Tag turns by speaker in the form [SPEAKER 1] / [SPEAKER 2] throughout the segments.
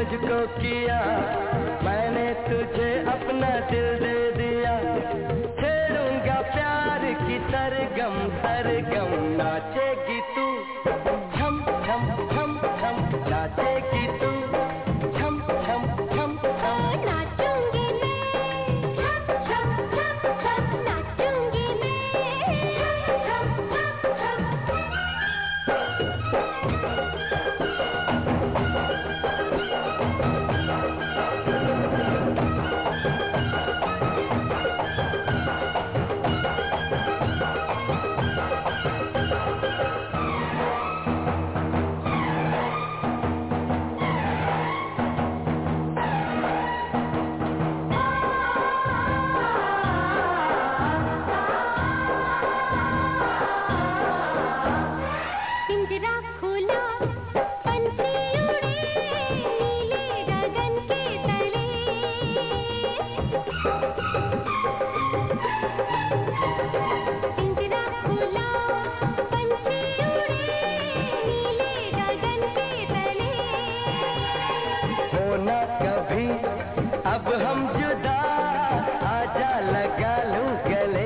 [SPEAKER 1] तुझको किया, मैंने तुझे अपना दिल दे दिया। छेड़ूंगा प्यार की सरगम सरगम, नाचेगी तू छम छम छम छम, नाचेगी तू छम छम छम छम।
[SPEAKER 2] नाचूंगी मैं छम छम छम छम, नाचूंगी मैं छम छम छम छम। पिंजरा खुला पंछी उड़े नीले गगन के तले। पिंजरा खुला पंछी उड़े नीले गगन के तले।
[SPEAKER 1] होना कभी अब हम जुदा, आजा लगा लूं गले।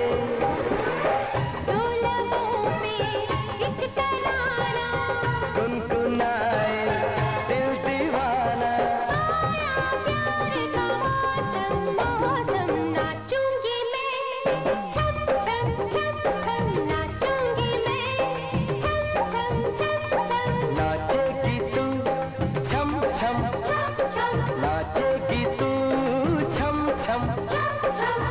[SPEAKER 2] दो लबों पे एक तराना,
[SPEAKER 1] गुनगुनाए दिल दीवाना।
[SPEAKER 2] आया प्यार का मौसम मौसम, नाचूंगी मैं छम छम छम छम, नाचूंगी मैं छम छम छम छम।
[SPEAKER 1] नाचेगी तू छम छम,
[SPEAKER 2] छम छम
[SPEAKER 1] नाचेगी तू छम छम।
[SPEAKER 2] छम छम।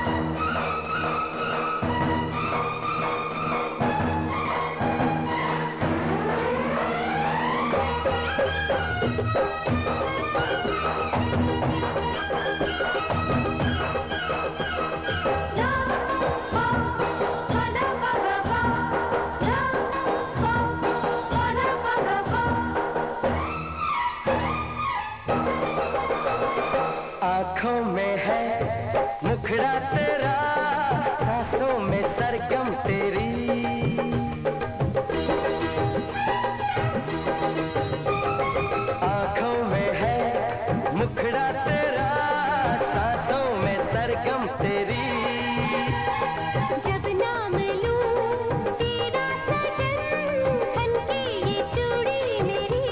[SPEAKER 1] आँखों में है मुखड़ा तेरा, सांसों में सरगम तेरी। आँखों में है मुखड़ा तेरा, सांसों में सरगम तेरी।
[SPEAKER 2] जब नाम लूं तेरा सजन, खनके ये चूड़ी मेरी।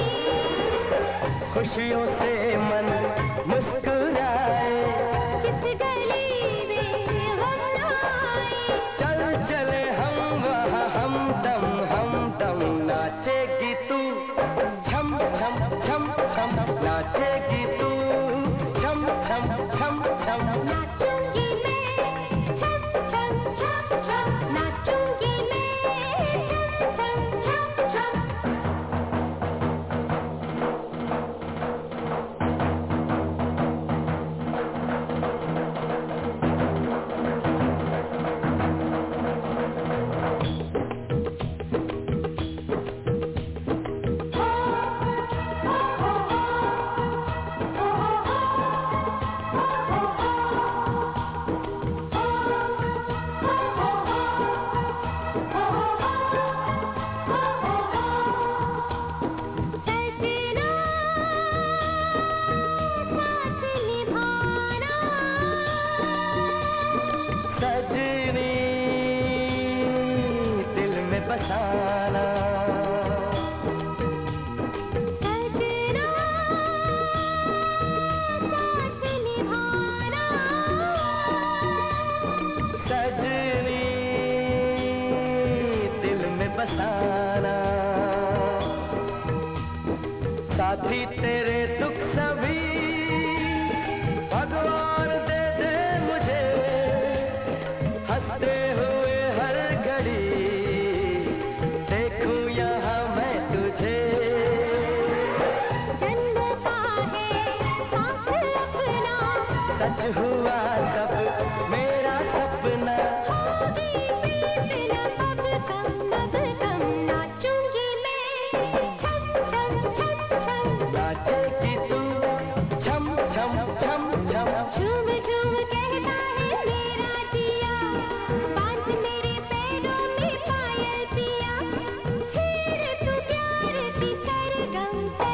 [SPEAKER 1] खुशियों से मन मुस्कुराए,
[SPEAKER 2] जिस गली में हम आए।
[SPEAKER 1] चल चले हम वहाँ हमदम, नाचेगी तू छम छम छम छम, नाचेगी तू छम छम छम छम।
[SPEAKER 2] नाचूंगी मैं छम छम छम छम, नाचूंगी मैं छम छम छम छम। सजना साथ निभाना,
[SPEAKER 1] सजनी दिल में बसाना।
[SPEAKER 2] सजना साथ निभाना।
[SPEAKER 1] सजनी दिल में बसाना। साथी तेरे दुख सभी भगवान दे दे मुझे, हंसते हुए हर घड़ी देखूं यहाँ मैं तुझे।
[SPEAKER 2] जन्म का है साथ अपना,
[SPEAKER 1] सच हुआ सब मेरा सपना।
[SPEAKER 2] होगी प्रीत न अब कम, नाचूंगी मैं छम छम छम छम।
[SPEAKER 1] नाचेगी तू छम छम छम छम।
[SPEAKER 2] झूम झूम कहता है मेरा जिया, बांध मेरे पैरों में पायल पिया। छेड़ तू प्यार की सरगम।